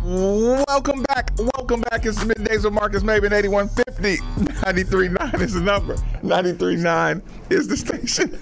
Welcome back. It's the Middays with Marcus Maven, 8150. 93.9 is the number. 93.9 is the station.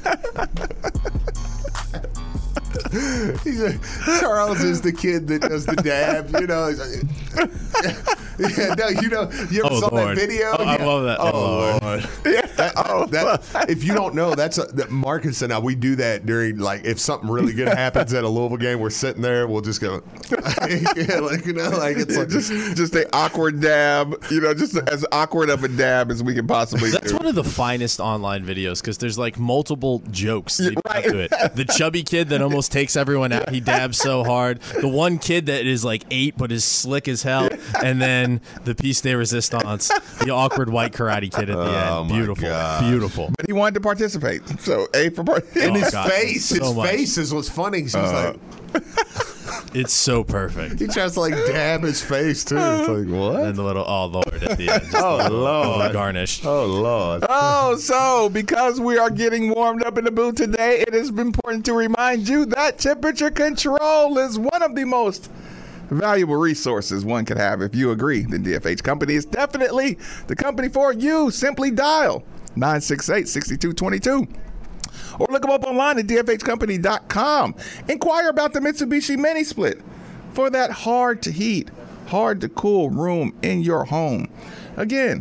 Charles is the kid that does the dab, you know. Yeah, no, you ever saw Lord. that video? I love that. Oh, Lord. Yeah, if you don't know, that Marcus and I, we do that during, like, if something really good happens at a Louisville game, we're sitting there, we'll just go, yeah, like, it's like just an awkward dab, just as awkward of a dab as we can possibly That's do. one of the finest online videos because there's like multiple jokes leading up to it. The chubby kid that almost takes everyone out. He dabs so hard. The one kid that is like 8 but is slick as hell. And then the piece de resistance, the awkward white karate kid at the end. Beautiful. Beautiful. But he wanted to participate. So, A for participation. and his God, face is what's funny. He's like, It's so perfect. he tries to like dab his face too. It's like, what? And the little Lord at the end. Just Oh, a little Lord. garnish. Oh, Lord. So because we are getting warmed up in the booth today, it is important to remind you that temperature control is one of the most valuable resources one could have. If you agree, then DFH Company is definitely the company for you. Simply dial 968-6222. Or look them up online at dfhcompany.com. Inquire about the Mitsubishi Mini Split for that hard to heat, hard to cool room in your home. Again,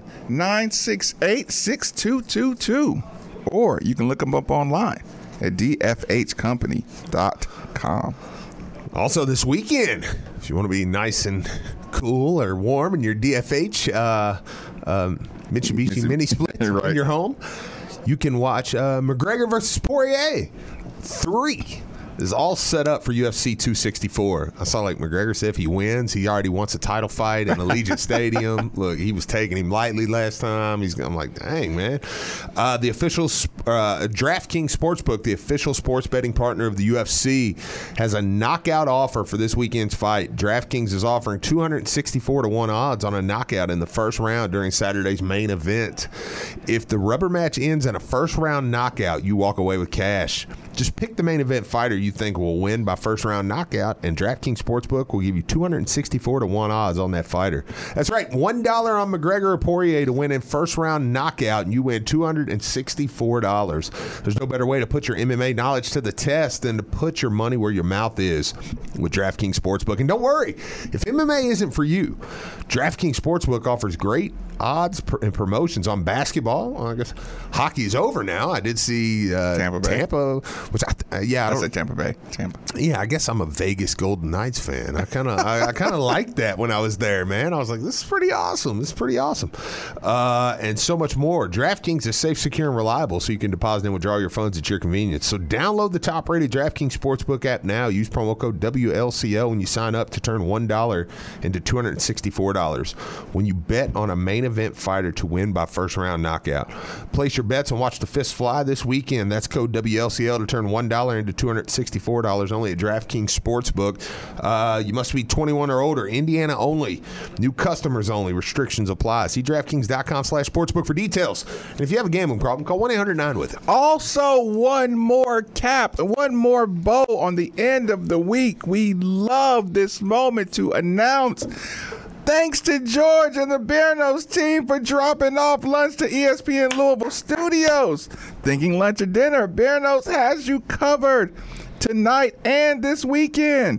968-6222. Or you can look them up online at dfhcompany.com. Also this weekend, if you want to be nice and cool or warm in your DFH Mitsubishi Mini Split Right. in your home, you can watch McGregor versus Poirier 3. Is all set up for UFC 264. I saw like McGregor said if he wins, he already wants a title fight in Allegiant Stadium. Look, he was taking him lightly last time. I'm like, dang, man. The official DraftKings Sportsbook, the official sports betting partner of the UFC, has a knockout offer for this weekend's fight. DraftKings is offering 264-1 odds on a knockout in the first round during Saturday's main event. If the rubber match ends in a first-round knockout, you walk away with cash. Just pick the main event fighter you think will win by first-round knockout, and DraftKings Sportsbook will give you 264-1 odds on that fighter. That's right, $1 on McGregor or Poirier to win in first-round knockout, and you win $264. There's no better way to put your MMA knowledge to the test than to put your money where your mouth is with DraftKings Sportsbook. And don't worry, if MMA isn't for you, DraftKings Sportsbook offers great odds and promotions on basketball. Well, I guess hockey is over now. I did see Tampa, which I said Tampa Bay. Tampa. Yeah, I guess I'm a Vegas Golden Knights fan. I kind of liked that when I was there, man. I was like, this is pretty awesome. And so much more. DraftKings is safe, secure, and reliable, so you can deposit and withdraw your funds at your convenience. So download the top-rated DraftKings Sportsbook app now. Use promo code WLCL when you sign up to turn $1 into $264 when you bet on a main event fighter to win by first-round knockout. Place your bets and watch the fists fly this weekend. That's code WLCL to turn $1 into $264 only at DraftKings Sportsbook. You must be 21 or older. Indiana only. New customers only. Restrictions apply. See DraftKings.com/sportsbook for details. And if you have a gambling problem, call 1-800-9-WITH-IT. Also, one more cap, one more bow on the end of the week. We love this moment to announce thanks to George and the Bear Nose team for dropping off lunch to ESPN Louisville Studios. Thinking lunch or dinner, Bear Nose has you covered tonight and this weekend.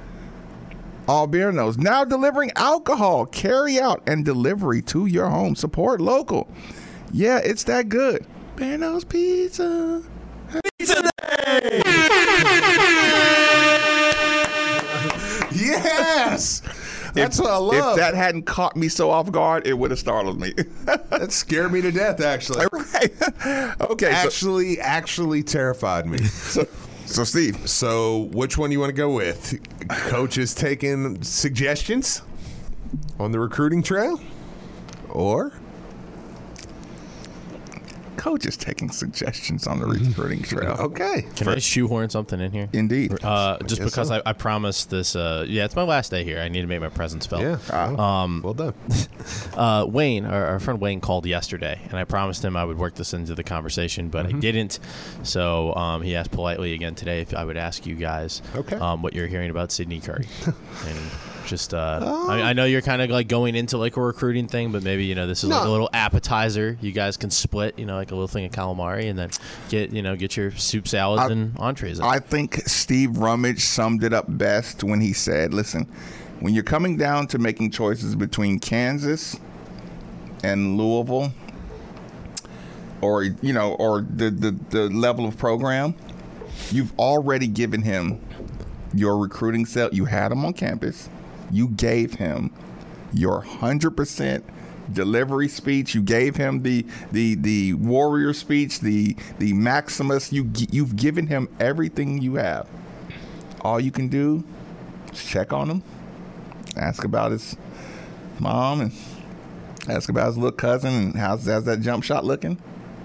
All Bear Nose now delivering alcohol, carry out, and delivery to your home. Support local. Yeah, it's that good. Bear Nose Pizza. Pizza Day! Yes! That's what I love. If that hadn't caught me so off guard, it would have startled me. That scared me to death, actually. Right. Okay. Actually terrified me. So, Steve. So, which one do you want to go with? Coach is taking suggestions on the recruiting trail? Or? Coach is taking suggestions on the recruiting trail. Okay. Can I shoehorn something in here? Indeed. Just because so. I promised this. It's my last day here. I need to make my presence felt. Yeah. Well done. Wayne, our friend Wayne, called yesterday, and I promised him I would work this into the conversation, but I didn't. So he asked politely again today if I would ask you guys what you're hearing about Sydney Curry. And just, I know you're kind of like going into like a recruiting thing, but maybe, this is like a little appetizer. You guys can split, like a little thing of calamari, and then get your soup salads and entrees. I think Steve Rummage summed it up best when he said, listen, when you're coming down to making choices between Kansas and Louisville, or the level of program, you've already given him your recruiting cell. You had him on campus. You gave him your 100% delivery speech. You gave him the warrior speech, the Maximus. You've given him everything you have. All you can do is check on him, ask about his mom, and ask about his little cousin, and how's that jump shot looking.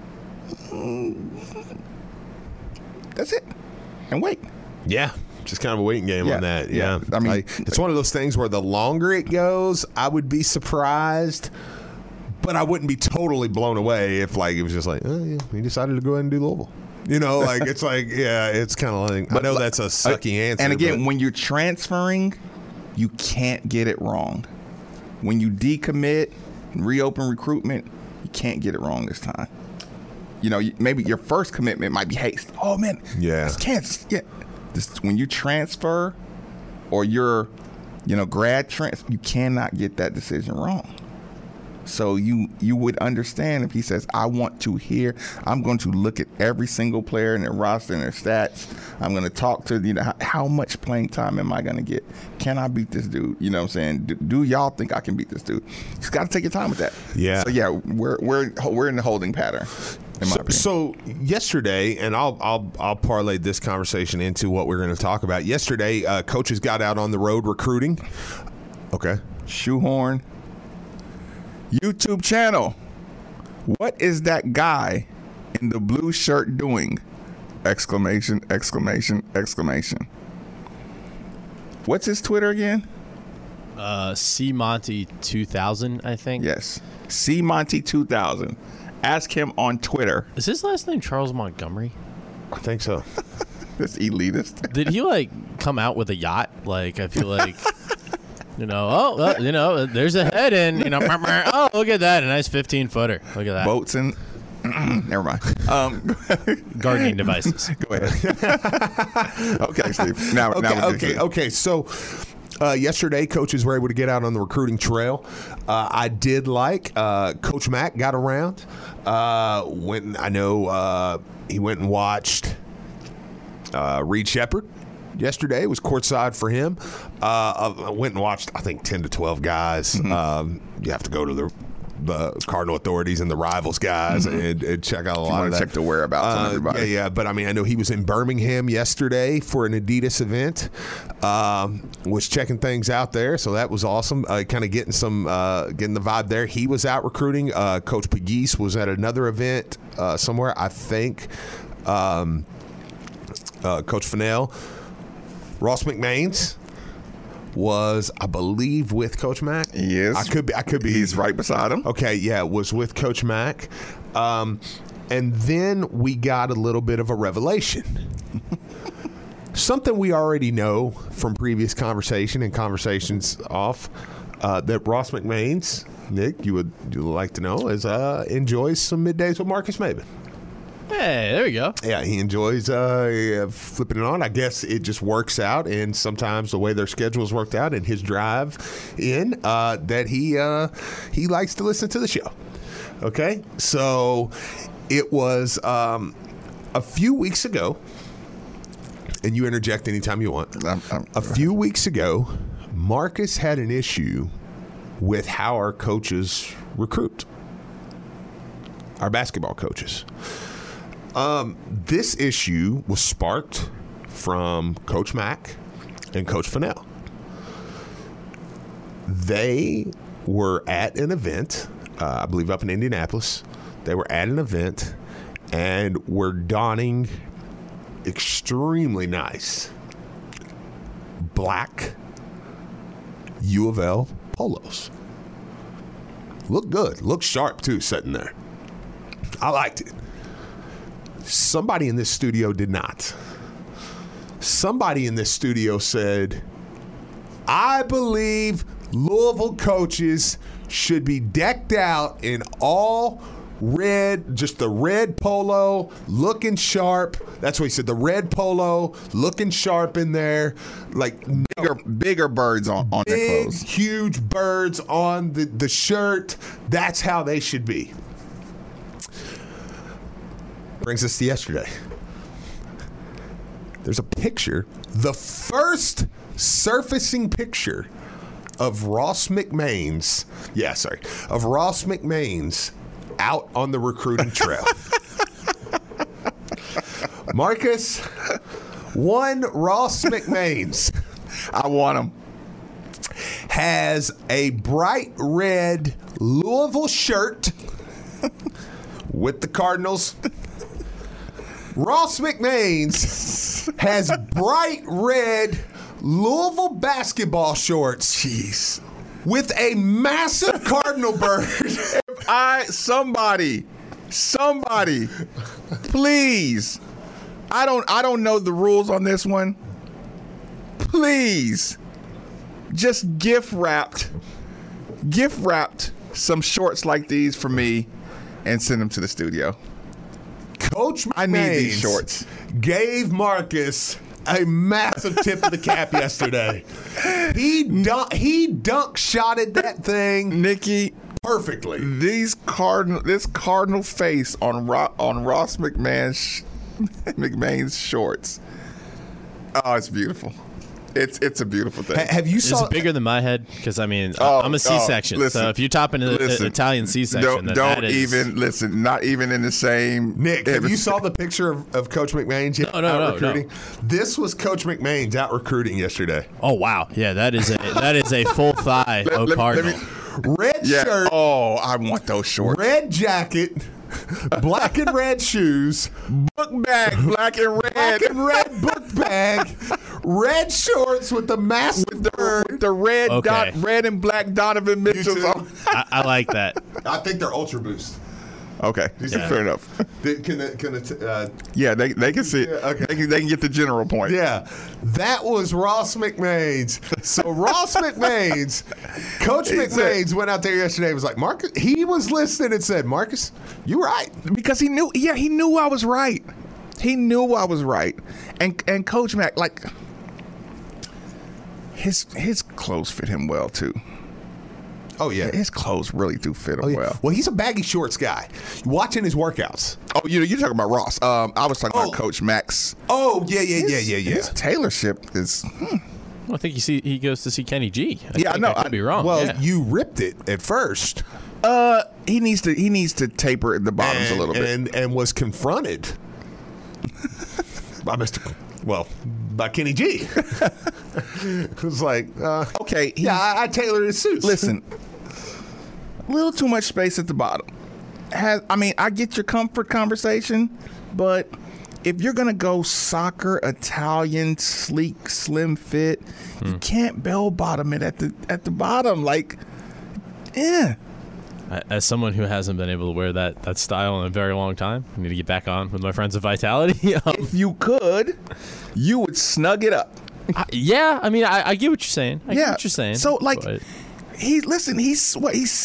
That's it. And wait. Yeah. Just kind of a waiting game on that. Yeah. I mean, it's one of those things where the longer it goes, I would be surprised, but I wouldn't be totally blown away if it was just like, oh, yeah, he decided to go ahead and do Louisville. It's like, yeah, it's kind of like, I know that's a sucky answer. And again, when you're transferring, you can't get it wrong. When you decommit, reopen recruitment, you can't get it wrong this time. Maybe your first commitment might be haste. Oh, man. Yeah. It's Kansas. Yeah. When you transfer or you're, grad transfer, you cannot get that decision wrong. So you would understand if he says, I'm going to look at every single player in their roster and their stats. I'm going to talk to, how much playing time am I going to get? Can I beat this dude? You know what I'm saying? Do y'all think I can beat this dude? You just got to take your time with that. Yeah. So, yeah, we're in the holding pattern. So yesterday, and I'll parlay this conversation into what we're going to talk about. Yesterday, coaches got out on the road recruiting. Okay. Shoehorn. YouTube channel. What is that guy in the blue shirt doing? Exclamation, exclamation, exclamation. What's his Twitter again? C Monty 2000, I think. Yes. C Monty 2000. Ask him on Twitter. Is his last name Charles Montgomery? I think so. This elitist. Did he come out with a yacht? I feel like, there's a head in, oh, look at that, a nice 15-footer. Look at that. Boats and never mind. Gardening devices. Go ahead. Okay, Steve. Now Okay. So yesterday, coaches were able to get out on the recruiting trail. I did like Coach Mack got around. He went and watched Reed Shepherd yesterday. It was courtside for him. I went and watched, I think, 10 to 12 guys. Mm-hmm. You have to go to the Cardinal authorities and the Rivals guys and check out a lot of that. Check the whereabouts on everybody. Yeah. But, I know he was in Birmingham yesterday for an Adidas event. Was checking things out there, so that was awesome. Kind of getting the vibe there. He was out recruiting. Coach Pegues was at another event somewhere, I think. Coach Fennell. Ross McMains was, I believe, with Coach Mack. Yes. I could be. He's right beside him. Okay, yeah, was with Coach Mack. And then we got a little bit of a revelation. Something we already know from previous conversation and conversations off, that Ross McMains, Nick, you would like to know, is enjoys some middays with Marcus Maben. Hey, there we go. Yeah, he enjoys flipping it on. I guess it just works out, and sometimes the way their schedules worked out and his drive in, that he likes to listen to the show. Okay, so it was a few weeks ago, and you interject anytime you want. A few weeks ago, Marcus had an issue with how our coaches recruit, our basketball coaches. This issue was sparked from Coach Mack and Coach Fennell. They were at an event, I believe up in Indianapolis. They were at an event, and we're donning extremely nice black U of L polos. Look good. Look sharp, too, sitting there. I liked it. Somebody in this studio did not. Somebody in this studio said, I believe Louisville coaches should be decked out in all red, just the red polo, looking sharp. That's what he said, the red polo, looking sharp in there. Like bigger birds on their big, clothes. huge birds on the shirt. That's how they should be. Brings us to yesterday. There's a picture, the first surfacing picture of Ross McMains. Of Ross McMains out on the recruiting trail. Marcus, one Ross McMains. I want him. Has a bright red Louisville shirt with the Cardinals. Ross McMains has bright red Louisville basketball shorts. Jeez. With a massive cardinal bird. Somebody, please. I don't know the rules on this one. Please, just gift wrapped some shorts like these for me, and send them to the studio. Coach McMains I need these shorts. Gave Marcus a massive tip of the cap yesterday. He dunk shotted that thing, Nikki, perfectly. this cardinal face on Ross McMain's shorts. Oh, it's beautiful. It's a beautiful thing. Have you Is saw it bigger than my head? Because I'm a C-section. Listen, so if you top into the Italian C-section, then don't that is, even listen. Not even in the same. Nick, have you saw the picture of Coach McMains out recruiting? No. This was Coach McMains out recruiting yesterday. Oh wow, yeah, that is a full thigh Cardinal. Red shirt. Oh, I want those shorts. Red jacket. Black and red shoes. Book bag, black and red. Black and red book bag. Red shorts with the massive bird. With the red Okay. red and black Donovan Mitchell's too. on. I like that. I think they're Ultra Boost. Okay, Yeah. fair enough. Yeah, they can see it. okay. They can get the general point. yeah, that was Ross McMains. So Ross McMains, Coach McMains went out there yesterday and was like, Marcus, he was listening and said, Marcus, you right. Because he knew I was right. He knew I was right. And Coach Mac, like, his clothes fit him well too. Oh, yeah. His clothes really do fit him Oh, yeah. well. Well, he's a baggy shorts guy. Watching his workouts. Oh, you're talking about Ross. I was talking about Coach Max. Oh, yeah. His tailorship is. Well, I think he goes to see Kenny G. Yeah, I know. I could be wrong. Well, yeah. you ripped it at first. He needs to taper the bottoms a little bit. And was confronted by Kenny G. It was like, Okay, I tailored his suits. Listen, a little too much space at the bottom. I get your comfort conversation, but if you're gonna go soccer, Italian, sleek, slim fit, you can't bell bottom it at the bottom. Like, yeah. As someone who hasn't been able to wear that style in a very long time, I need to get back on with my friends of Vitality. If you could, you would snug it up. Yeah, I mean, I get what you're saying. I get what you're saying. So, like, but he's 6'2",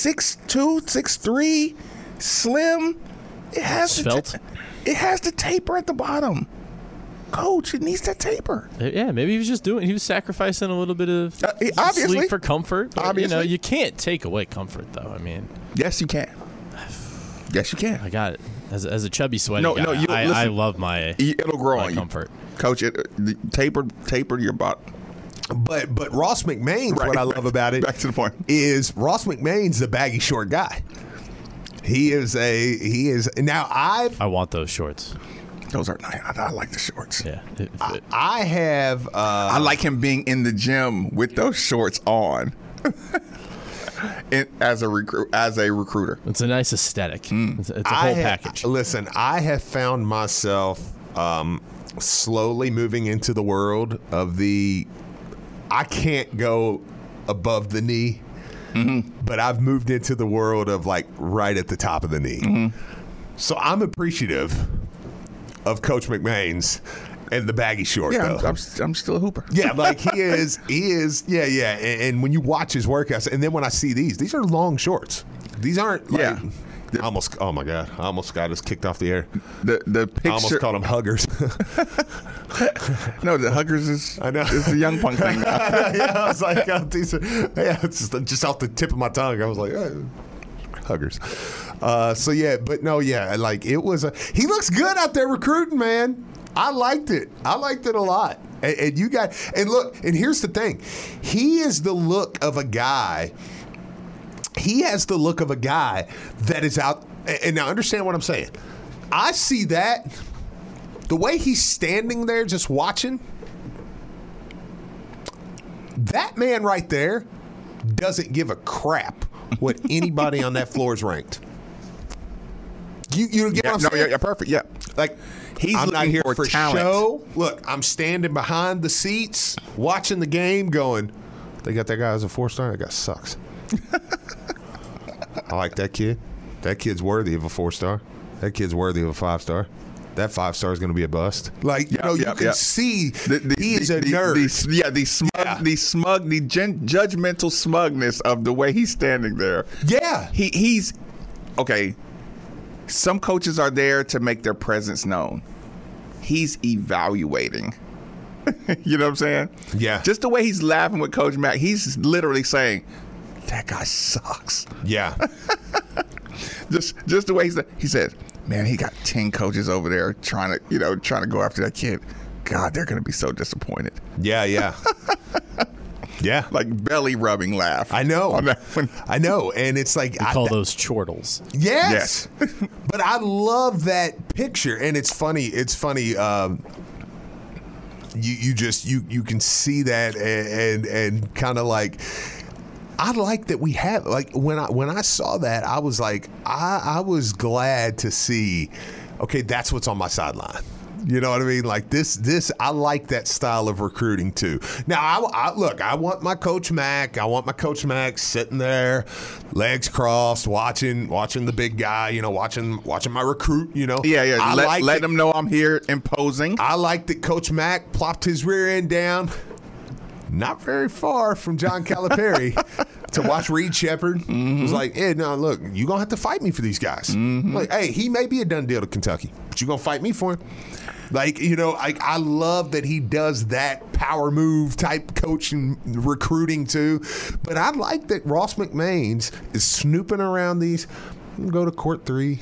6'3", slim. It has Svelte? It has the taper at the bottom. Coach, it needs that taper. yeah, maybe he was sacrificing a little bit of Obviously. sleep for comfort. But, Obviously. you can't take away comfort, though. I mean, Yes, you can. Yes, you can. I got it. As a chubby, sweaty No, guy, no, I listen. love my It'll grow my on you. comfort. Coach, taper your bottom. But Ross McMains, Right, what I love about it back to the point. is Ross McMains a baggy short guy. He is now I want those shorts. Those are nice. I like the shorts. Yeah. I have I like him being in the gym with those shorts on. as a recruiter. It's a nice aesthetic. It's a whole package. Listen, I have found myself slowly moving into the world of I can't go above the knee, but I've moved into the world of like right at the top of the knee. So I'm appreciative of Coach McMahon's and the baggy short. Yeah, though. I'm still a hooper. Yeah, like he is. Yeah. And when you watch his workouts, and then when I see these are long shorts. These aren't like. Yeah. Oh my God! I almost got us kicked off the air. The picture. I almost called them huggers. No, the huggers is the young punk thing. Yeah, I was like, it's just off the tip of my tongue. I was like, huggers. Like it was he looks good out there recruiting, man. I liked it a lot. And look, and here's the thing. He is the look of a guy. He has the look of a guy that is out. And now understand what I'm saying. I see that. The way he's standing there just watching. That man right there doesn't give a crap what anybody on that floor is ranked. You get what I'm saying? Yeah, perfect. Yeah. Like, I'm not here for show. Look, I'm standing behind the seats, watching the game, going, they got that guy as a 4-star? That guy sucks. I like that kid. That kid's worthy of a 4-star. That kid's worthy of a 5-star. That 5-star is going to be a bust. Like, you can see he is a nerd. The judgmental smugness of the way he's standing there. Yeah. He's okay. Some coaches are there to make their presence known. He's evaluating. You know what I'm saying? Yeah. Just the way he's laughing with Coach Mack, he's literally saying, that guy sucks. Yeah. just the way he said, man, he got 10 coaches over there trying to go after that kid. God, they're going to be so disappointed. Yeah. Yeah. Like belly rubbing laugh. I know. On that one. I know. And it's like. We call those chortles. Yes. But I love that picture. And it's funny. You can see that and kind of like. I like that we have, like, when I saw that, I was like, I was glad to see, okay, that's what's on my sideline. You know what I mean? Like this, I like that style of recruiting too. Now, I want my Coach Mack. I want my Coach Mack sitting there, legs crossed, watching the big guy. Watching my recruit. Yeah. Let him know I'm here, imposing. I like that Coach Mack plopped his rear end down. Not very far from John Calipari to watch Reed Shepherd. Mm-hmm. Was like, hey, no, look, you're going to have to fight me for these guys. Mm-hmm. Like, hey, he may be a done deal to Kentucky, but you're going to fight me for him. Like, I love that he does that power move type coaching recruiting too. But I like that Ross McMahon's is snooping around these. Go to court 3.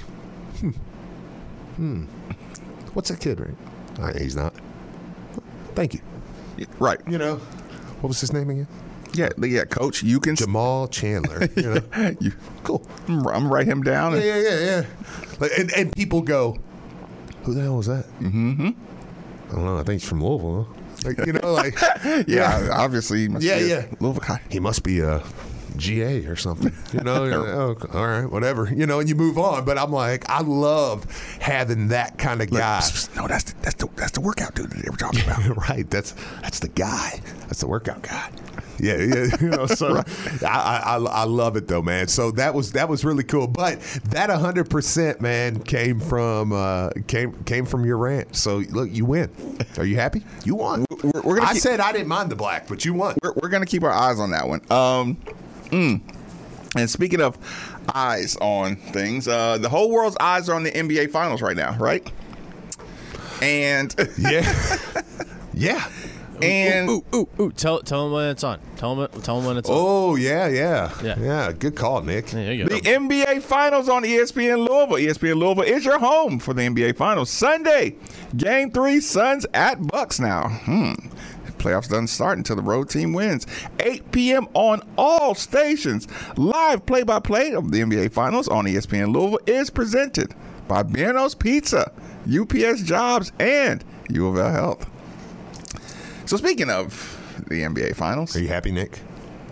What's that kid, right? He's not. Thank you. Right. What was his name again? Yeah, Coach. You can Jamal Chandler. Cool. I'm write him down. Yeah. And people go, who the hell was that? Mm-hmm. I don't know. I think he's from Louisville. Huh? Yeah. Obviously, he must be a Louisville guy. He must be a GA or something. All right, whatever. And you move on. But I'm like, I love having that kind of guy. No, that's the workout dude that they were talking about. Right. That's the guy. That's the workout guy. Yeah. So right. I love it though, man. So that was really cool. But that 100%, man, came from your rant. So look, you win. Are you happy? You won. I said I didn't mind the black, but you won. We're gonna keep our eyes on that one. And speaking of eyes on things, the whole world's eyes are on the NBA Finals right now, right? And yeah. And tell them when it's on. Tell them when it's on. Oh yeah. Good call, Nick. There you go. The NBA Finals on ESPN Louisville. ESPN Louisville is your home for the NBA Finals Sunday. Game 3, Suns at Bucks now. Playoffs doesn't start until the road team wins. 8 p.m. on all stations. Live play-by-play of the NBA Finals on ESPN Louisville is presented by Bierno's Pizza, UPS Jobs, and U of L Health. So speaking of the NBA Finals. Are you happy, Nick?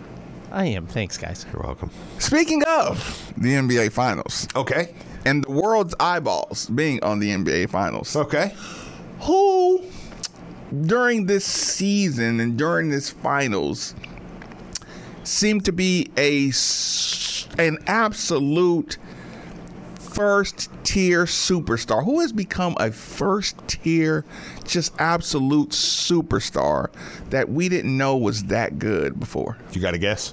I am. Thanks, guys. You're welcome. Speaking of the NBA Finals Okay. and the world's eyeballs being on the NBA Finals, Okay. who during this season and during this finals seemed to be an absolute first-tier superstar? Who has become a first-tier, just absolute superstar that we didn't know was that good before? You got a guess?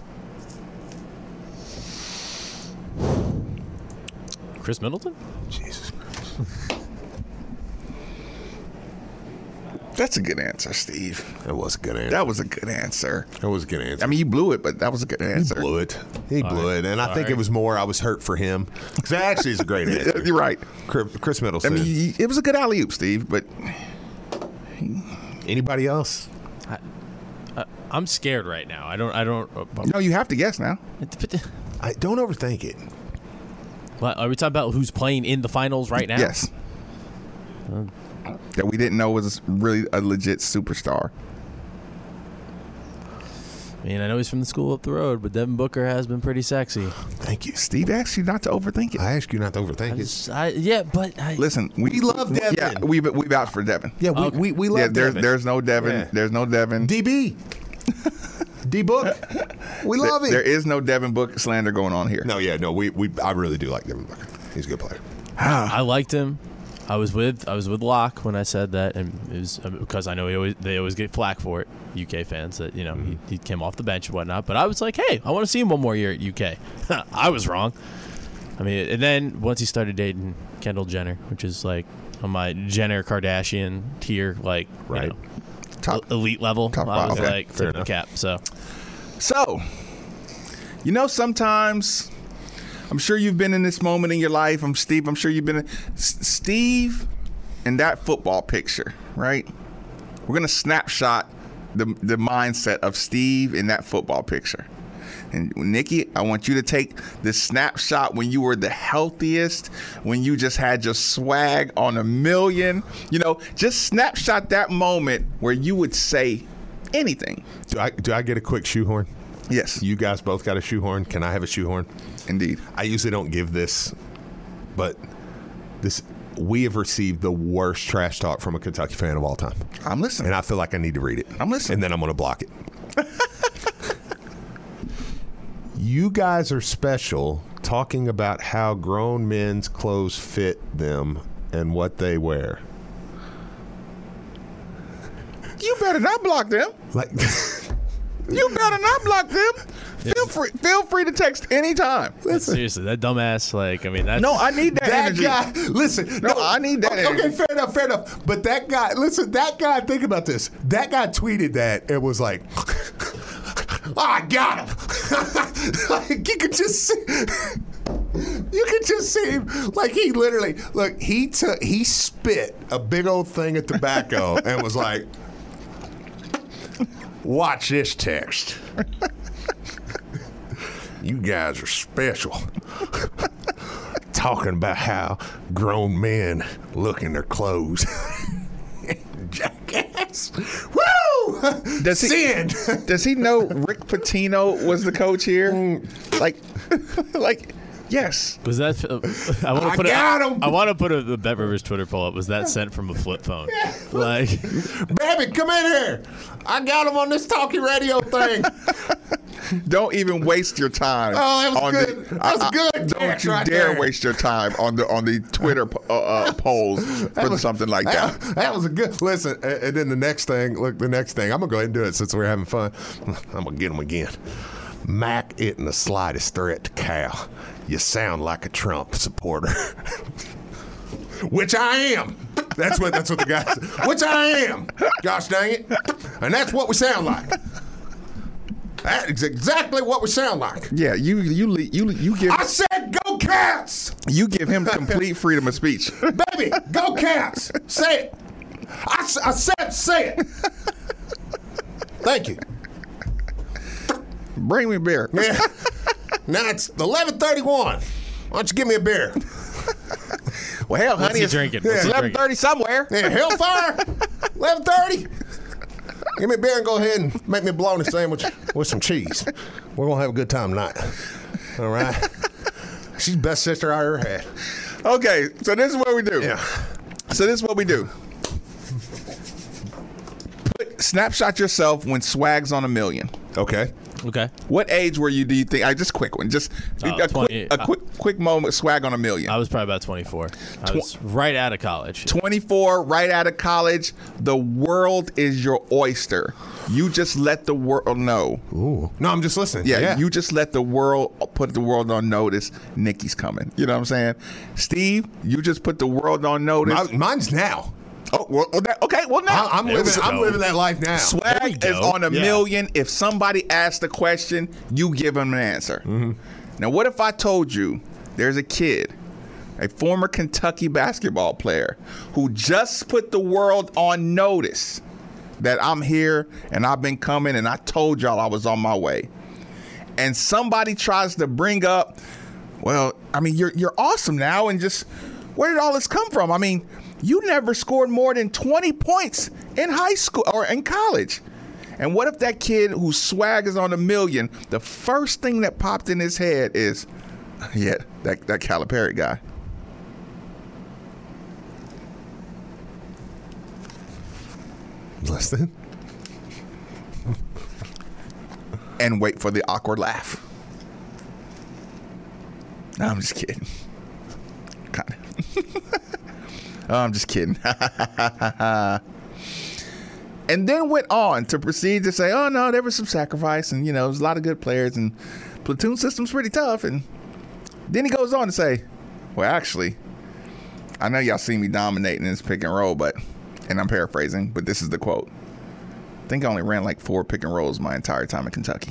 Chris Middleton? Jesus Christ. That's a good answer, Steve. That was a good answer. That was a good answer. That was a good answer. I mean, you blew it, but that was a good answer. He blew it. He blew it. And I think it was more I was hurt for him. Because that actually is a great answer. You're right. Chris Middleton. I mean, it was a good alley-oop, Steve, but Anybody else? I'm scared right now. I don't. no, you have to guess now. Don't overthink it. What, are we talking about who's playing in the finals right now? Yes. That we didn't know was really a legit superstar. I mean, I know he's from the school up the road, but Devin Booker has been pretty sexy. Thank you. Steve asked you not to overthink it. I ask you not to overthink it. Yeah, but Listen, We love Devin. Yeah, we vouch for Devin. Yeah, we love Yeah, Devin. there's no Devin. Yeah. There's no Devin. DB. D-Book. We love him. There is no Devin Book slander going on here. No, I really do like Devin Booker. He's a good player. I liked him. I was with Locke when I said that, and it was because I know they always get flack for it, UK fans, that he came off the bench and whatnot. But I was like, hey, I want to see him one more year at UK. I was wrong. I mean, and then once he started dating Kendall Jenner, which is like on my Jenner Kardashian tier, like Right. Top. elite level, Top I was five. Okay, like fair tip the enough. cap. So So, sometimes I'm sure you've been in this moment in your life. I'm sure you've been Steve in that football picture, right? We're going to snapshot the mindset of Steve in that football picture. And Nikki, I want you to take the snapshot when you were the healthiest, when you just had your swag on a million. Just snapshot that moment where you would say anything. Do I get a quick shoehorn? Yes, You guys both got a shoehorn. Can I have a shoehorn? indeed. I usually don't give this, but we have received the worst trash talk from a Kentucky fan of all time. I'm listening. And I feel like I need to read it. I'm listening. And then I'm going to block it. You guys are special talking about how grown men's clothes fit them and what they wear. You better not block them. Like, You better not block them. Feel free to text anytime. seriously, that dumbass, that's No, I need that, that energy. guy, listen. No, I need that Okay, energy. fair enough. But that guy, think about this. That guy tweeted that and was like, I got him. Like, you could just see him. Like, he literally, he spit a big old thing of tobacco and was like, watch this text. You guys are special. Talking about how grown men look in their clothes. Jackass. Woo! Sin. Does he know Rick Pitino was the coach here? Like, yes. Was that? I want to put got him. I want to put the Bet Rivers Twitter poll up. Was that sent from a flip phone? Like, Baby, come in here. I got him on this talkie radio thing. Don't even waste your time. Oh, that was on good. That was good Don't text you right dare there. waste your time on the Twitter polls for something like that. That was a good listen. And then the next thing, I'm gonna go ahead and do it since we're having fun. I'm gonna get him again. Mac isn't the slightest threat to Cal. You sound like a Trump supporter. Which I am. That's what the guy said. Which I am. Gosh dang it. And that's what we sound like. That is exactly what we sound like. Yeah, you give I said go Cats! you give him complete freedom of speech. Baby, go Cats! Say it. I said say it. Thank you. Bring me a beer. Yeah. Now it's 11:31. Why don't you give me a beer? Well, hell, what's honey, he it's drinking? What's he drinking? 11:30 somewhere. Yeah, Hellfire. 11:30. Give me a beer and go ahead and make me a bologna sandwich with some cheese. We're going to have a good time tonight. All right? She's the best sister I ever had. Okay, so this is what we do. Yeah. So this is what we do. Snapshot yourself when swag's on $1 million. Okay. Okay. What age were you, do you think? Just quick one. Just a 20, quick moment, swag on $1 million. I was probably about 24. I was right out of college. 24, right out of college. The world is your oyster. You just let the world know. Ooh. No, I'm just listening. Yeah, you just let the world, put the world on notice. Nikki's coming. You know what I'm saying? Steve, you just put the world on notice. Mine's now. Oh, well, okay. Well, now I'm living that life now. Swag is on $1 million. If somebody asks the question, you give them an answer. Mm-hmm. Now, what if I told you there's a kid, a former Kentucky basketball player, who just put the world on notice that I'm here and I've been coming and I told y'all I was on my way. And somebody tries to bring up, well, I mean, you're awesome now, and just where did all this come from? I mean, you never scored more than 20 points in high school or in college. And what if that kid whose swag is on $1 million, the first thing that popped in his head is, yeah, that Calipari guy. Listen. And wait for the awkward laugh. No, I'm just kidding. Kind of. Oh, I'm just kidding. And then went on to proceed to say, oh, no, there was some sacrifice. And, there's a lot of good players. And platoon system's pretty tough. And then he goes on to say, well, actually, I know y'all see me dominating this pick and roll, and I'm paraphrasing, but this is the quote. I think I only ran like 4 pick and rolls my entire time in Kentucky.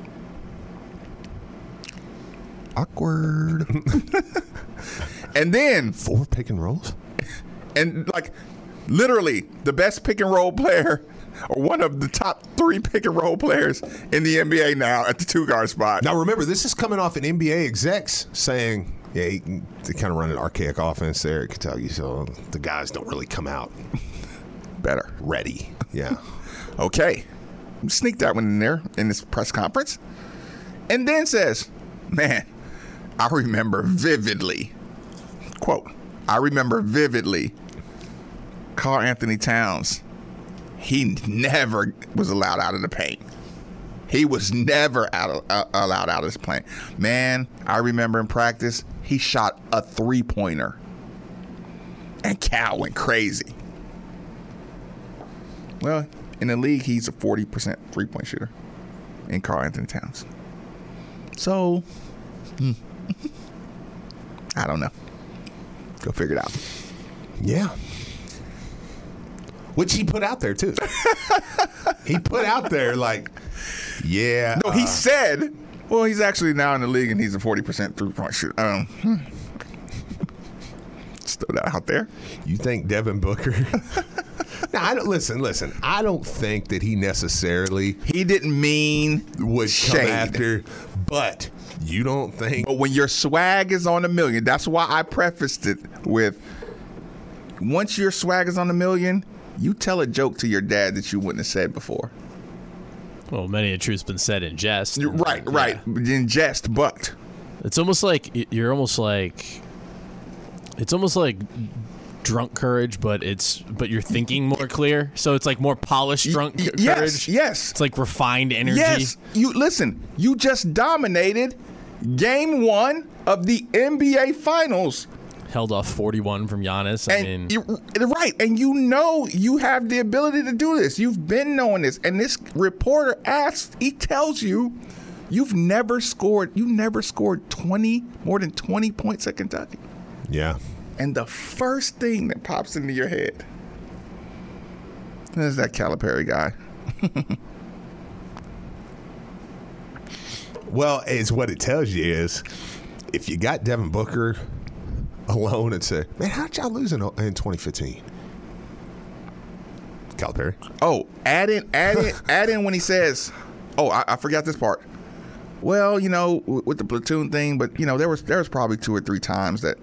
Awkward. And then 4 pick and rolls? And like literally the best pick and roll player, or one of the top 3 pick and roll players in the NBA now at the 2-guard spot. Now remember, this is coming off an NBA execs saying, yeah, they kind of run an archaic offense there at Kentucky, so the guys don't really come out better. Ready. Yeah. Okay. Sneak that one in there in this press conference. And then says, man, I remember vividly, quote, I remember vividly Karl Anthony Towns. He never was allowed out of the paint. He was never allowed out of his paint. Man, I remember in practice, he shot a 3-pointer. And Cal went crazy. Well, in the league, he's a 40% 3-point shooter in Karl Anthony Towns. So, I don't know. Go figure it out. Yeah. Which he put out there, too. He put out there, like, yeah. No, he said, well, he's actually now in the league and he's a 40% 3-point shooter. Just throw that out there. You think Devin Booker? Now, listen. I don't think that he necessarily. He didn't mean would shade. Come after, but you don't think. But when your swag is on $1 million, that's why I prefaced it with, once your swag is on $1 million, you tell a joke to your dad that you wouldn't have said before. Well, many a truth's been said in jest. Right. In jest, but it's almost like it's almost like drunk courage, but you're thinking more clear. So it's like more polished drunk courage. Yes. It's like refined energy. Yes. You just dominated game 1 of the NBA Finals. Held off 41 from Giannis. Right. And you have the ability to do this. You've been knowing this. And this reporter he tells you you've never scored 20, more than 20 points at Kentucky. Yeah. And the first thing that pops into your head is that Calipari guy. Well, it's what it tells you is if you got Devin Booker alone and say, man, how'd y'all lose in 2015? Calipari. Oh, add in when he says, oh, I forgot this part. Well, with the platoon thing, but there was probably 2 or 3 times that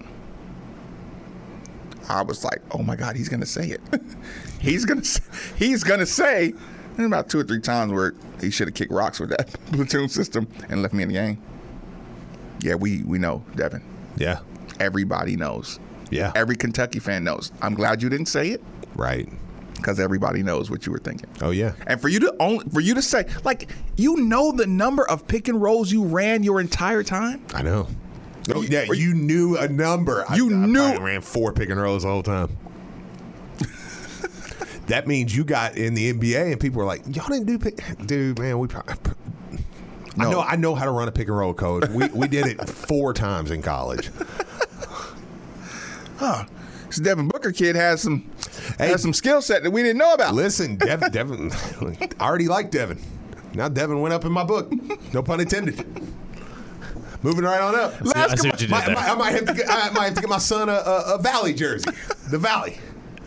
I was like, oh my God, he's gonna say it. He's gonna say And about 2 or 3 times where he should have kicked rocks with that platoon system and left me in the game. Yeah, we know, Devin. Yeah. Everybody knows. Yeah. Every Kentucky fan knows. I'm glad you didn't say it. Right. Because everybody knows what you were thinking. Oh, yeah. And for you to say, like, you know the number of pick and rolls you ran your entire time? I know. Oh, yeah, you knew a number. I probably ran 4 pick and rolls the whole time. That means you got in the NBA and people were like, y'all didn't do pick. Dude, man, we probably. No. I know how to run a pick and roll, coach. We did it 4 times in college. Huh. This Devin Booker kid has some skill set that we didn't know about. Listen, Devin, I already like Devin. Now Devin went up in my book. No pun intended. Moving right on up. I see what you did there. I might have to get my son a Valley jersey. The Valley.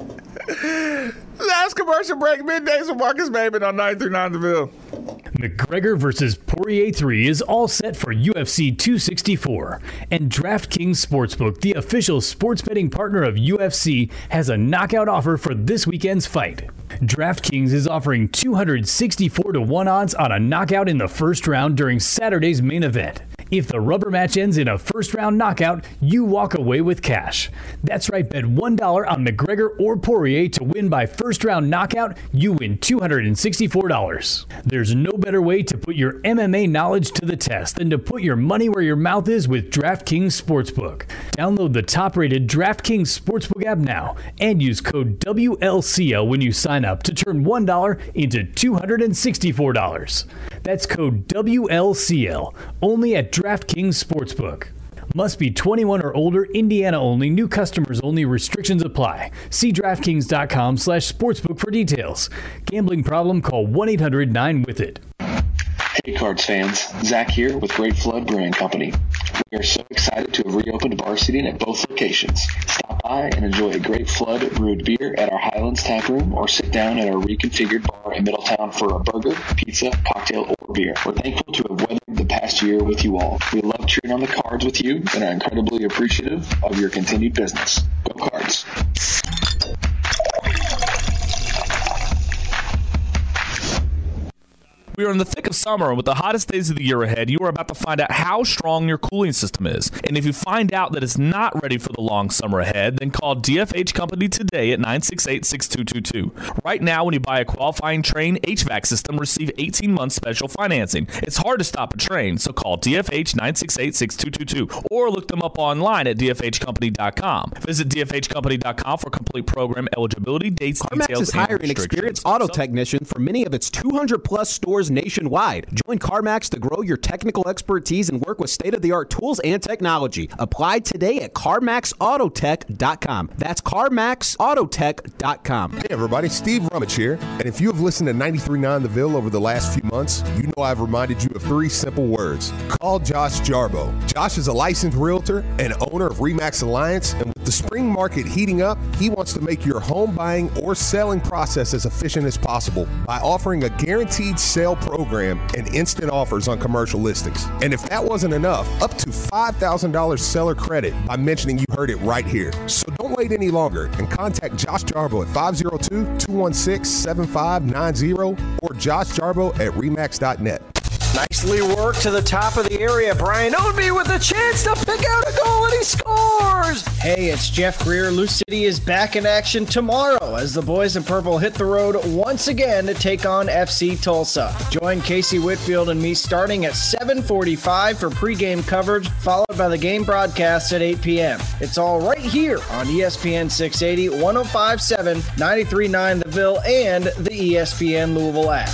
Last commercial break, middays with Marcus Maven on 93.9 The Ville. McGregor versus Poirier 3 is all set for UFC 264. And DraftKings Sportsbook, the official sports betting partner of UFC, has a knockout offer for this weekend's fight. DraftKings is offering 264-1 odds on a knockout in the first round during Saturday's main event. If the rubber match ends in a first-round knockout, you walk away with cash. That's right, bet $1 on McGregor or Poirier to win by first-round knockout, you win $264. There's no better way to put your MMA knowledge to the test than to put your money where your mouth is with DraftKings Sportsbook. Download the top-rated DraftKings Sportsbook app now and use code WLCL when you sign up to turn $1 into $264. That's code WLCL, only at DraftKings Sportsbook. Must be 21 or older, Indiana only, new customers only, restrictions apply. See DraftKings.com/sportsbook for details. Gambling problem? Call 1-800-9-WITH-IT. Hey Cards fans, Zach here with Great Flood Brewing Company. We are so excited to have reopened bar seating at both locations. Stop by and enjoy a Great Flood brewed beer at our Highlands Tap Room or sit down at our reconfigured bar in Middletown for a burger, pizza, cocktail, or beer. We're thankful to have weathered the past year with you all. We love cheering on the Cards with you and are incredibly appreciative of your continued business. Go Cards. We are in the thick of summer, and with the hottest days of the year ahead, you are about to find out how strong your cooling system is. And if you find out that it's not ready for the long summer ahead, then call DFH Company today at 968-6222. Right now, when you buy a qualifying Trane HVAC system, receive 18 months special financing. It's hard to stop a Trane, so call DFH 968-6222 or look them up online at dfhcompany.com. Visit dfhcompany.com for complete program eligibility, dates, CarMax details, is hiring an experienced auto technician for many of its 200-plus stores nationwide. Join CarMax to grow your technical expertise and work with state-of-the-art tools and technology. Apply today at CarMaxAutoTech.com. That's CarMaxAutoTech.com. Hey everybody, Steve Rummage here. And if you have listened to 93.9 The Ville over the last few months, you know I've reminded you of 3 simple words. Call Josh Jarbo. Josh is a licensed realtor and owner of RE/MAX Alliance, and with the spring market heating up, he wants to make your home buying or selling process as efficient as possible by offering a guaranteed sale program and instant offers on commercial listings. And if that wasn't enough, up to $5,000 seller credit by mentioning you heard it right here. So don't wait any longer and contact Josh Jarbo at 502-216-7590 or joshjarbo@remax.net. Nicely worked to the top of the area. Brian Ownby with a chance to pick out a goal, and he scores! Hey, it's Jeff Greer. Lou City is back in action tomorrow as the boys in purple hit the road once again to take on FC Tulsa. Join Casey Whitfield and me starting at 7:45 for pregame coverage, followed by the game broadcast at 8 p.m. It's all right here on ESPN 680, 105.7, 93.9 The Ville, and the ESPN Louisville app.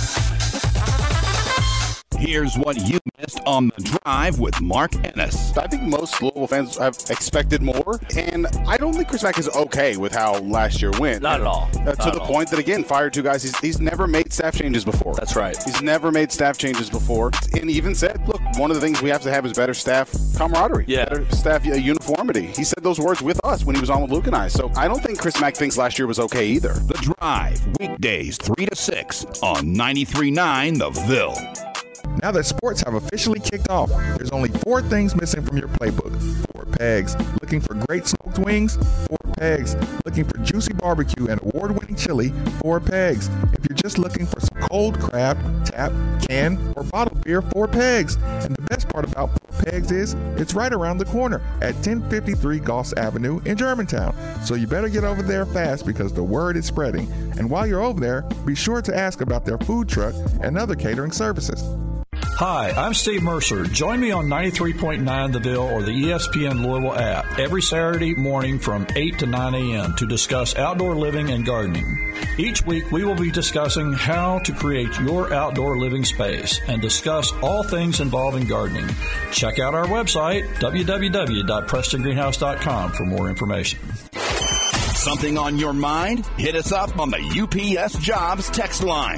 Here's what you missed on The Drive with Mark Ennis. I think most Louisville fans have expected more, and I don't think Chris Mack is okay with how last year went. Not at all. To the point that, again, fired 2 guys. He's never made staff changes before. That's right. He's never made staff changes before, and even said, look, one of the things we have to have is better staff camaraderie, better staff uniformity. He said those words with us when he was on with Luke and I, so I don't think Chris Mack thinks last year was okay either. The Drive, weekdays 3 to 6 on 93.9 The Ville. Now that sports have officially kicked off, there's only 4 things missing from your playbook. 4 pegs looking for great smoked wings, 4 pegs looking for juicy barbecue and award-winning chili, 4 pegs. If you're just looking for some cold cold craft, tap, can, or bottled beer 4 Pegs. And the best part about 4 Pegs is it's right around the corner at 1053 Goss Avenue in Germantown. So you better get over there fast because the word is spreading. And while you're over there, be sure to ask about their food truck and other catering services. Hi, I'm Steve Mercer. Join me on 93.9 The Ville or the ESPN Louisville app every Saturday morning from 8 to 9 a.m. to discuss outdoor living and gardening. Each week, we will be discussing how to create your outdoor living space and discuss all things involving gardening. Check out our website, www.prestongreenhouse.com, for more information. Something on your mind? Hit us up on the UPS Jobs text line,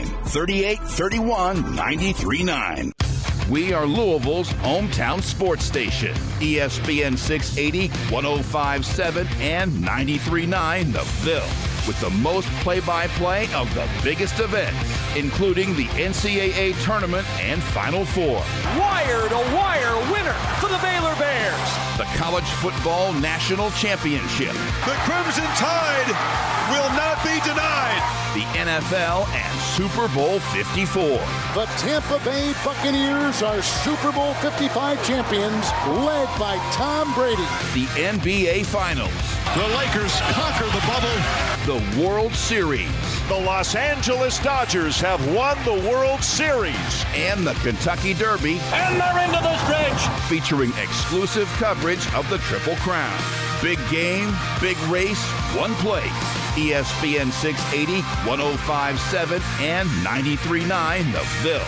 3831-939. We are Louisville's hometown sports station. ESPN 680, 105.7, and 93.9 The Ville. With the most play-by-play of the biggest events, including the NCAA Tournament and Final Four. Wire-to-wire winner for the Baylor Bears. The College Football National Championship. The Crimson Tide will not be denied. The NFL and Super Bowl 54. The Tampa Bay Buccaneers are Super Bowl 55 champions, led by Tom Brady. The NBA Finals. The Lakers conquer the bubble. The World Series. The Los Angeles Dodgers have won the World Series. And the Kentucky Derby. And they're into the stretch. Featuring exclusive coverage of the Triple Crown. Big game, big race, one place. ESPN 680, 105.7, and 93.9 The Ville.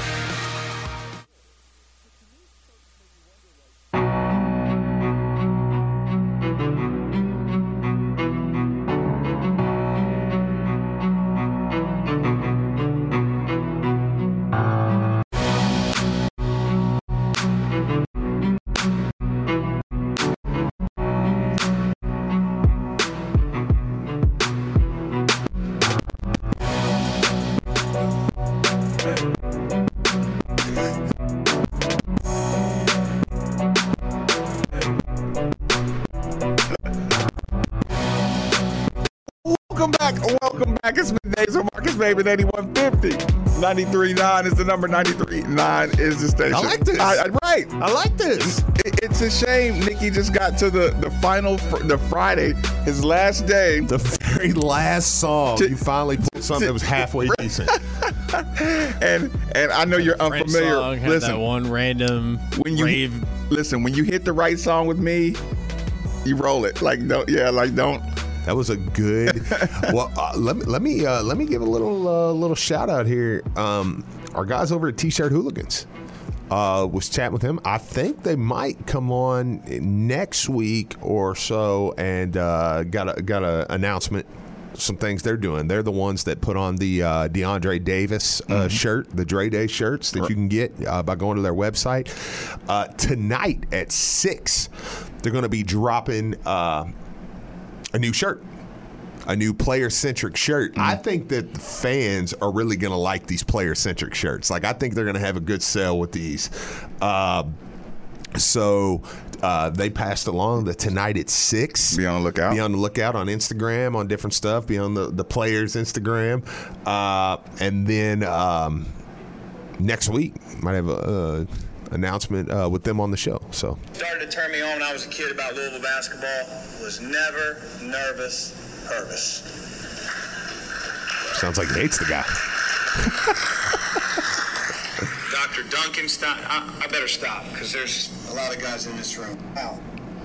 Welcome back. It's middays with Marcus Baby at 8150. 93.9 is the number. 93.9 is the station. I like this. Right. I like this. It's a shame Nicky just got to the final, the Friday, his last day. The very last song. You finally pulled something that was halfway decent. and I know you're unfamiliar. Song, had that one random rave. Listen, when you hit the right song with me, you roll it. Don't. That was a good. Well, let me give a little shout out here. Our guys over at T-Shirt Hooligans was chatting with him. I think they might come on next week or so, and got a announcement. Some things they're doing. They're the ones that put on the DeAndre Davis shirt, the Dre Day shirts that you can get by going to their website. Tonight at 6, they're going to be dropping a new shirt, a new player-centric shirt. I think that the fans are really going to like these player-centric shirts. Like, I think they're going to have a good sale with these. So they passed along the tonight at 6. Be on the lookout. Be on the lookout on Instagram, on different stuff. Be on the players' Instagram. And then next week, might have a announcement with them on the show. So started to turn me on when I was a kid about Louisville basketball. Was never nervous. Sounds like he hates the guy. Dr. Duncan, stop. I better stop because there's a lot of guys in this room. Ow.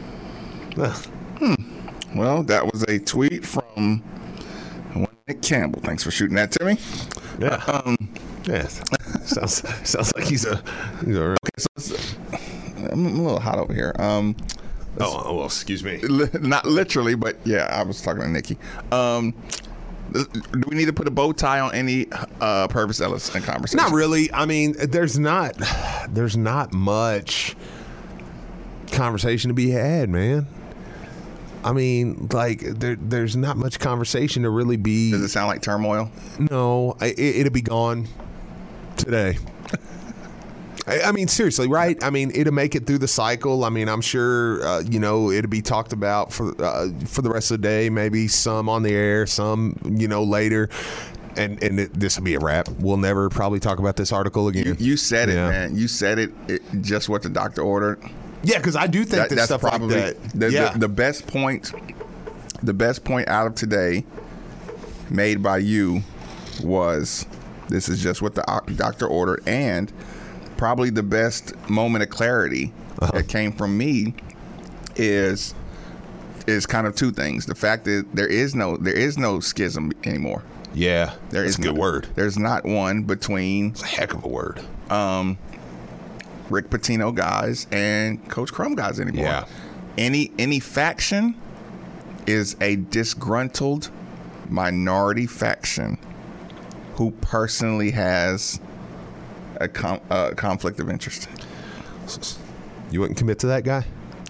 Well, that was a tweet from Nick Campbell. Thanks for shooting that to me. Yeah. Yes. Sounds like he's a. Okay, so I'm a little hot over here. Well, excuse me. Not literally, but yeah, I was talking to Nikki. Do we need to put a bow tie on any Purvis Ellison conversation? Not really. I mean, there's not much conversation to be had, man. I mean, like, there's not much conversation to really be. Does it sound like turmoil? No, it'll be gone today. I mean, seriously, right? I mean, it'll make it through the cycle. I mean, I'm sure, it'll be talked about for the rest of the day, maybe some on the air, some, later. And this will be a wrap. We'll never probably talk about this article again. You said it, man. You said it just what the doctor ordered. Yeah, because I do think that's stuff probably like that. The best point. The best point out of today, made by you, was this is just what the doctor ordered, and probably the best moment of clarity that came from me is kind of two things. The fact that there is no schism anymore. Yeah, that's a good word. There's not one between. It's a heck of a word. Rick Pitino guys and Coach Crum guys anymore. Yeah. Any faction is a disgruntled minority faction who personally has a conflict of interest. You wouldn't commit to that guy?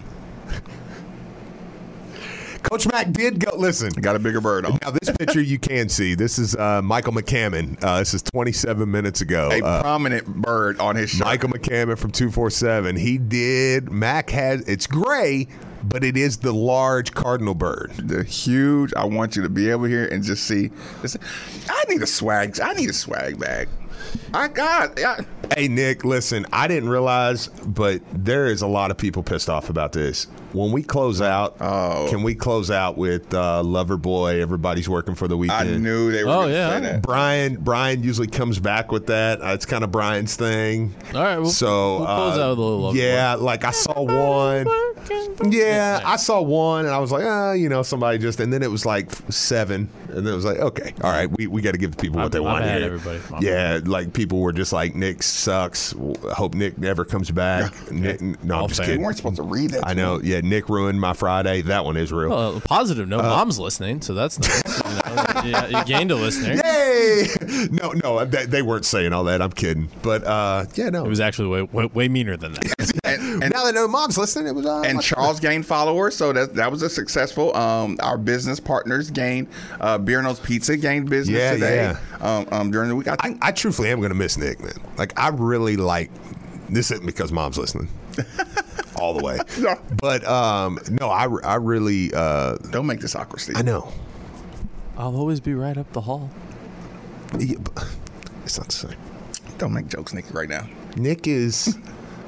Coach Mack did go. Listen, got a bigger bird on. Now this picture you can see. This is Michael McCammon. This is 27 minutes ago. A prominent bird on his shirt. Michael McCammon from 247. He did. Mack has. It's gray, but it is the large cardinal bird. The huge. I want you to be able to hear and just see. I need a swag bag. Hey, Nick, listen, I didn't realize, but there is a lot of people pissed off about this. When we close out, can we close out with Loverboy, Everybody's Working for the Weekend? I knew they were going to say that. Brian usually comes back with that. It's kind of Brian's thing. All right, we'll close out with a little Loverboy. Yeah, like I saw one. Yeah, I saw one, and I was like, somebody just, and then it was like 7, and then it was like, okay, all right, we got to give the people what they want here. Everybody. Yeah, like people were just like, Nick sucks. Hope Nick never comes back. Nick, no, I'm just kidding. You weren't supposed to read that. I know. Yeah, Nick ruined my Friday. That one is real. Well, positive note, Mom's listening, so that's nice. You gained a listener. Yay! No, they weren't saying all that. I'm kidding. But yeah, no, it was actually way meaner than that. and now that no Mom's listening, it was. And Charles gained followers, so that was a successful. Our business partners gained. Beer Nose Pizza gained business today. During the week, I truthfully am going to miss Nick, man. Like I really like. This isn't because Mom's listening. All the way. But no, I really don't make this awkward, Steve. I know. I'll always be right up the hall. Yeah, it's not the same. Don't make jokes, Nick, right now. Nick is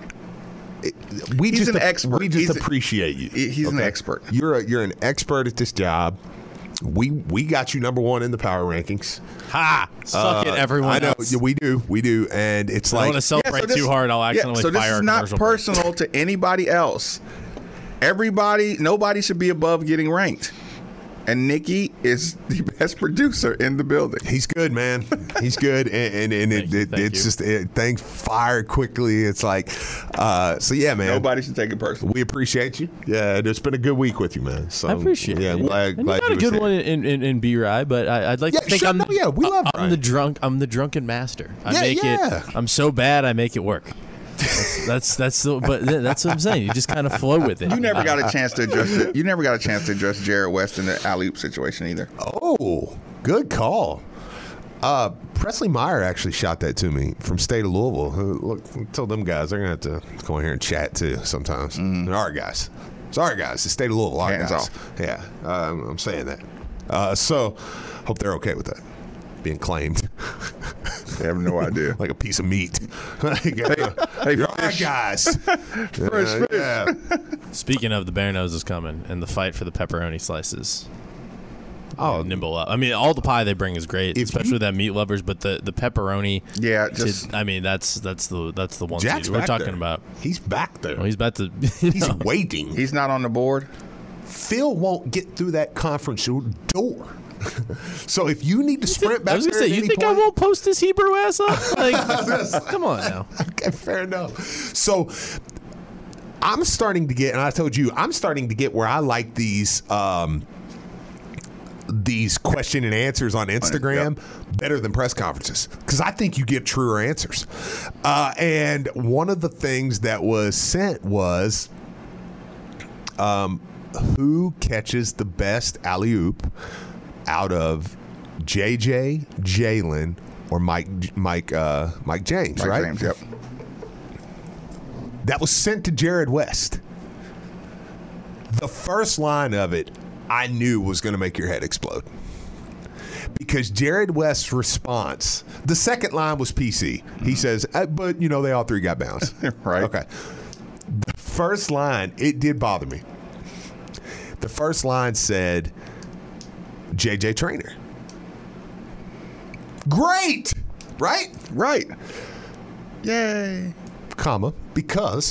he's an expert. We just appreciate you. He's an expert. You're an expert at this job. We got you number 1 in the power rankings. Ha! Suck it, everyone. I know else. we do, and it's I like don't want to celebrate too hard. I'll accidentally fire. So this is not personal to anybody else. Nobody should be above getting ranked. And Nikki is the best producer in the building. He's good, man. He's good, and it's just things fire quickly. It's like, so yeah, man. Nobody should take it personally. We appreciate you. Yeah, it's been a good week with you, man. So I appreciate it. Yeah, glad you got a good one in B-Rye, but I'd like to think we love I'm the drunken master. I I'm so bad I make it work. That's what I'm saying. You just kind of flow with it. You never got a chance to address You never got a chance to address Jared West in the alley-oop situation either. Oh, good call. Presley Meyer actually shot that to me from State of Louisville. Look, tell them guys they're gonna have to go in here and chat too sometimes. Our guys, sorry guys, the State of Louisville. Our Hands guys. off. Yeah, I'm saying that. So hope they're okay with that being claimed. They have no idea. Like a piece of meat. Hey, you're all right, guys. Fresh fish. Yeah. Speaking of, the Bear Nose is coming, and the fight for the pepperoni slices. Oh, nimble up. I mean, all the pie they bring is great, especially that meat lovers. But the pepperoni, that's the one Jack's we're back talking there. about. He's back there. Well, he's about to. He's waiting. He's not on the board. Phil won't get through that conference door. So if you need to sprint back, I was gonna say, you think I won't post this Hebrew ass up? Like, come on now. Okay, fair enough. So I'm starting to get, and I told you, I'm starting to get where I like these question and answers on Instagram better than press conferences, because I think you get truer answers. And one of the things that was sent was who catches the best alley-oop out of JJ, Jalen, or Mike James, right? James, yep. That was sent to Jared West. The first line of it, I knew was going to make your head explode. Because Jared West's response, the second line was PC. He says, but, they all three got bounced. Right. Okay. The first line, it did bother me. The first line said, JJ Traynor. Great! Right? Right. Yay. Comma, because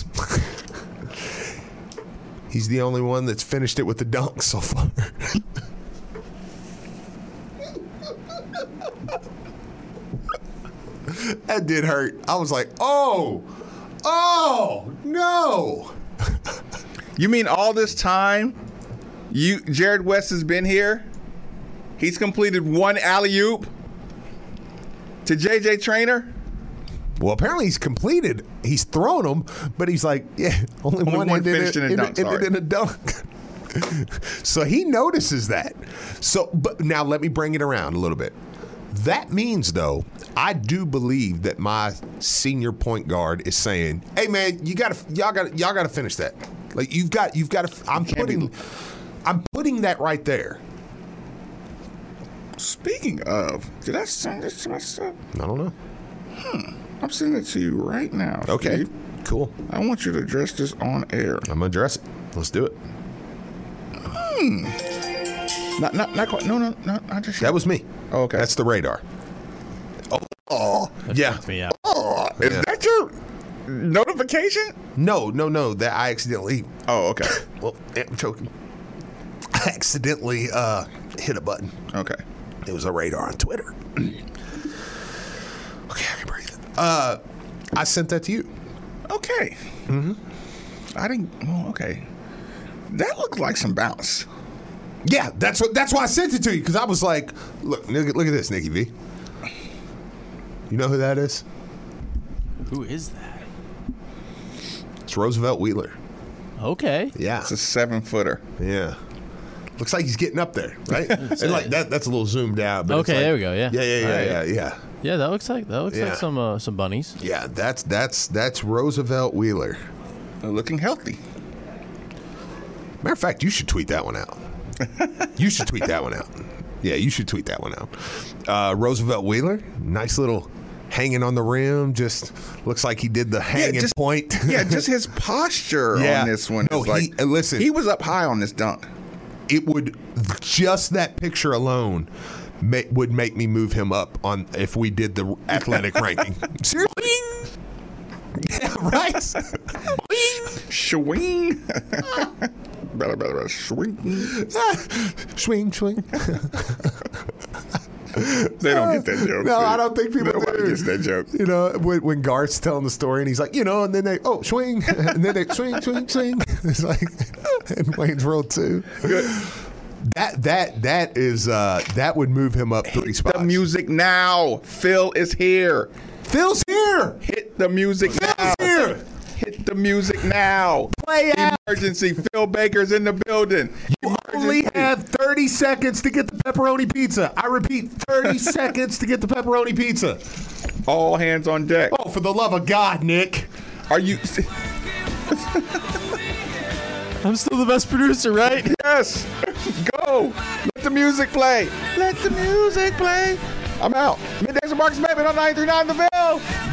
he's the only one that's finished it with the dunk so far. That did hurt. I was like, oh, no. You mean all this time, Jared West has been here? He's completed one alley-oop to JJ Traynor? Well, apparently he's completed. He's thrown them, but he's like, only one finished in a dunk. So he notices that. So, but now let me bring it around a little bit. That means, though, I do believe that my senior point guard is saying, "Hey, man, y'all gotta finish that. Like you've got to. I'm putting that right there." Speaking of, did I send this to myself? I don't know. I'm sending it to you right now. Okay, Steve. cool. I want you to address this on air. I'm gonna address it. Let's do it. Not quite. No. I just. That was me. Oh, okay. That's the radar. Oh, yeah. Me out. Oh, is that your notification? No. That I accidentally. Oh, okay. Well, I'm choking. I accidentally hit a button. Okay. It was a radar on Twitter. Okay, I can breathe. I sent that to you. Okay. Mm-hmm. I didn't. Well, okay. That looked like some bounce. Yeah, that's why I sent it to you, because I was like, look at this, Nikki V. You know who that is? Who is that? It's Roosevelt Wheeler. Okay. Yeah. It's a 7-footer. Yeah. Looks like he's getting up there, right? And like that's a little zoomed out. But Okay, it's like, there we go. Yeah. Yeah. Yeah, that looks like some bunnies. Yeah, that's Roosevelt Wheeler. They're looking healthy. Matter of fact, you should tweet that one out. You should tweet that one out. Yeah, you should tweet that one out. Roosevelt Wheeler, nice little hanging on the rim. Just looks like he did the hanging point. Yeah, just his posture on this one. No, listen. He was up high on this dunk. It would, just that picture alone would make me move him up on if we did the athletic ranking. Seriously? Yeah, right. Swing. Better swing. Swing. They don't get that joke. No, I don't think people Nobody gets that joke. You know, when Garth's telling the story and he's like, and then they swing, and then they swing. It's like in Wayne's World 2. That is that would move him up 3 spots. The music now. Phil is here. Phil's here. Hit the music now. Here. Hit the music now. Play out. Emergency. Phil Baker's in the building. You only have 30 seconds to get the pepperoni pizza. I repeat, 30 seconds to get the pepperoni pizza. All hands on deck. Oh, for the love of God, Nick. Are you... I'm still the best producer, right? Yes. Go. Let the music play. Let the music play. I'm out. Middays with Marcus Maven on 93.9 The Ville.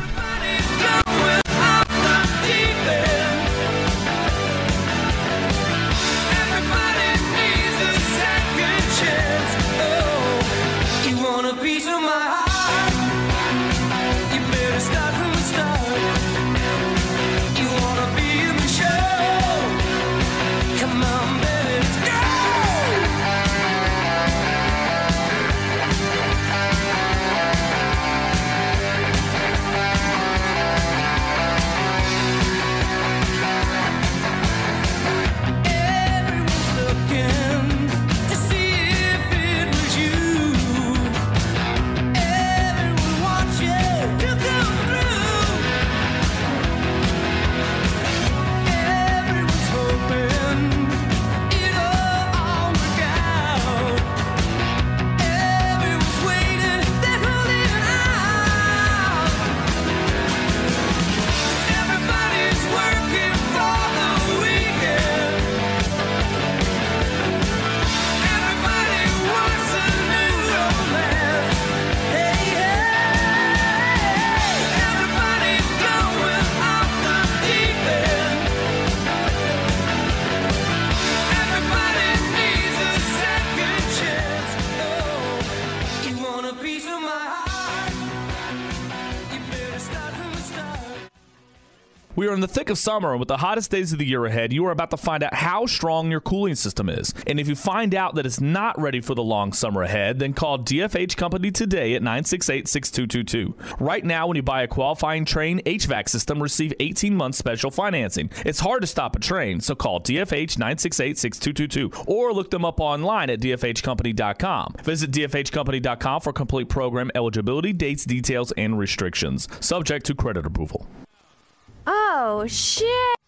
We are in the thick of summer, and with the hottest days of the year ahead, you are about to find out how strong your cooling system is. And if you find out that it's not ready for the long summer ahead, then call DFH Company today at 968-6222. Right now, when you buy a qualifying Trane HVAC system, receive 18-month special financing. It's hard to stop a Trane, so call DFH 968-6222 or look them up online at dfhcompany.com. Visit dfhcompany.com for complete program eligibility, dates, details, and restrictions. Subject to credit approval. Oh, shit.